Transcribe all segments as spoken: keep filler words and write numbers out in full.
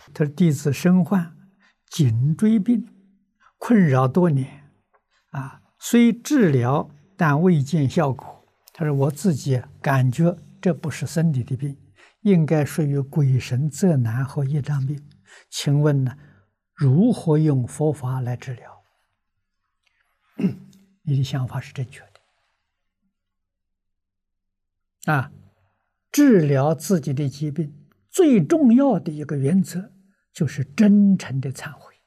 他说弟子身患颈椎病，困扰多年，啊，虽治疗，但未见效果。他说我自己感觉这不是身体的病，应该属于鬼神责难和业障病。请问呢，如何用佛法来治疗？你的想法是正确的。啊，治疗自己的疾病最重要的一个原则就是真诚的忏悔。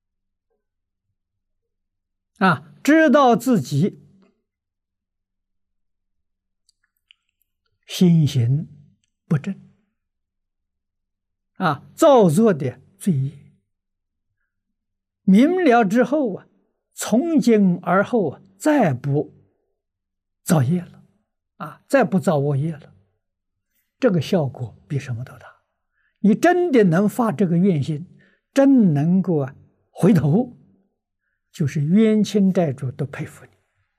啊，知道自己心行不正，啊，造作的罪业，明了之后啊，从今而后啊，再不造业了，啊，再不造恶业了，这个效果比什么都大。你真的能发这个愿心，真能够啊回头，就是冤亲债主都佩服你，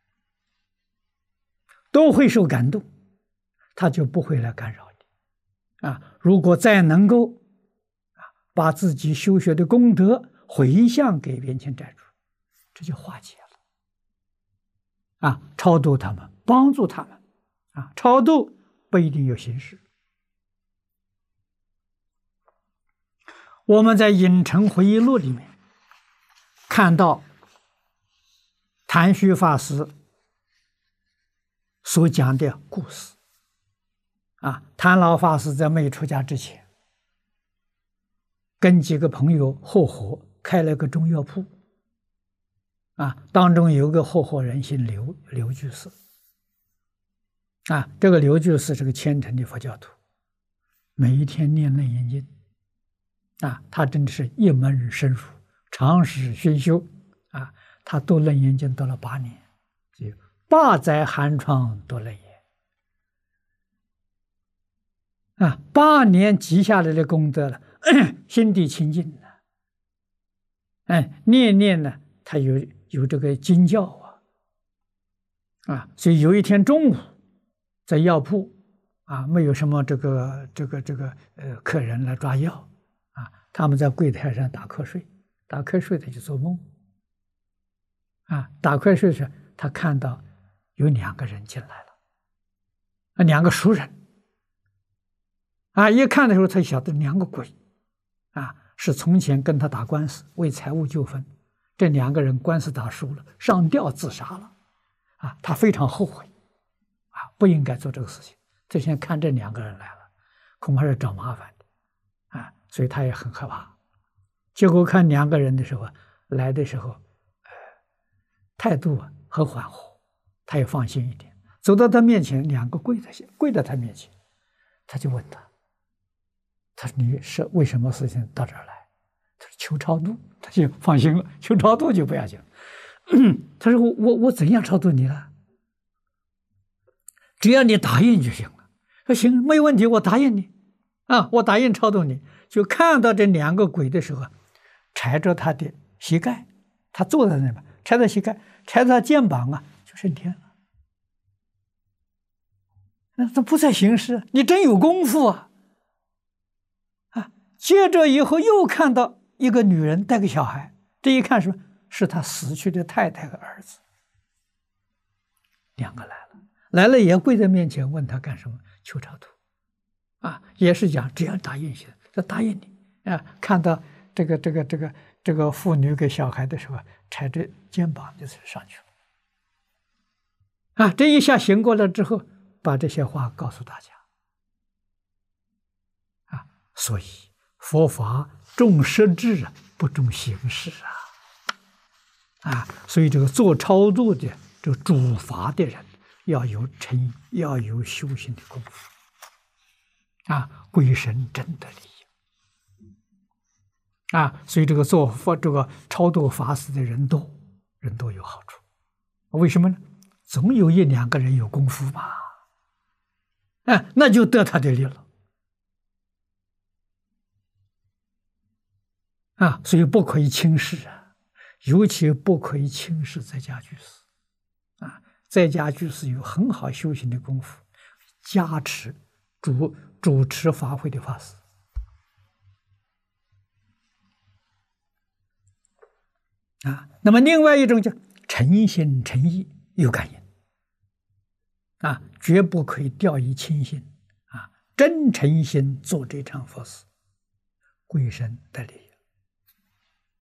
都会受感动，他就不会来干扰你。啊，如果再能够啊把自己修学的功德回向给冤亲债主，这就化解了。啊，超度他们，帮助他们。啊，超度不一定有形式。我们在《影城回忆录》里面看到谭虚法师所讲的故事。啊，谭老法师在没出家之前，跟几个朋友合伙开了个中药铺。啊，当中有个合伙人姓刘，刘居士。啊，这个刘居士是个虔诚的佛教徒，每一天念楞严经。啊，他真的是一门深入，长时熏修。啊，他读楞严经读了八年，就八载寒窗读楞严。啊，八年积下来的功德了，心地清净了。哎，念念呢，他有有这个经教啊。啊，所以有一天中午，在药铺啊，没有什么这个这个这个呃客人来抓药啊，他们在柜台上打瞌睡，打瞌睡他就做梦。啊，打瞌睡时他看到有两个人进来了，啊，两个熟人。啊，一看的时候才晓得两个鬼，啊，是从前跟他打官司为财务纠纷，这两个人官司打输了，上吊自杀了。啊，他非常后悔，啊，不应该做这个事情。这现在看这两个人来了，恐怕是找麻烦的，啊，所以他也很害怕。结果看两个人的时候来的时候，呃，态度啊很缓和，他也放心一点。走到他面前，两个跪在跪在他面前，他就问他。他说：“你是为什么事情到这儿来？”他说：“求超度。”他就放心了，求超度就不要紧。他说：“我我我怎样超度你了？只要你答应就行了。”说：“行，没问题，我答应你啊，我答应超度你。”就看到这两个鬼的时候，踩着他的膝盖，他坐在那边，踩着膝盖，踩着他肩膀啊，就升天了。那他不在形式，你真有功夫啊！接着以后又看到一个女人带个小孩，这一看是是他死去的太太和儿子，两个来了，来了也跪在面前问他干什么？求超度，啊，也是讲只要答应行，他答应你啊。看到这个这个这个这个妇女给小孩的时候，踩着肩膀就是上去了，啊，这一下醒过来之后，把这些话告诉大家，啊，所以。佛法重实质啊，不重形式啊，啊，所以这个做超度的这个主法的人要有诚意，要有修行的功夫，啊，归神真的利益，啊，所以这个做佛这个超度法事的人多，人多有好处，为什么呢？总有一两个人有功夫嘛，哎，那就得他的利了。啊，所以不可以轻视啊，尤其不可以轻视在家居士啊，在家居士有很好修行的功夫，加持主主持法会的法师啊。那么另外一种叫诚心诚意有感应啊，绝不可以掉以轻心啊，真诚心做这场佛事，归身得利。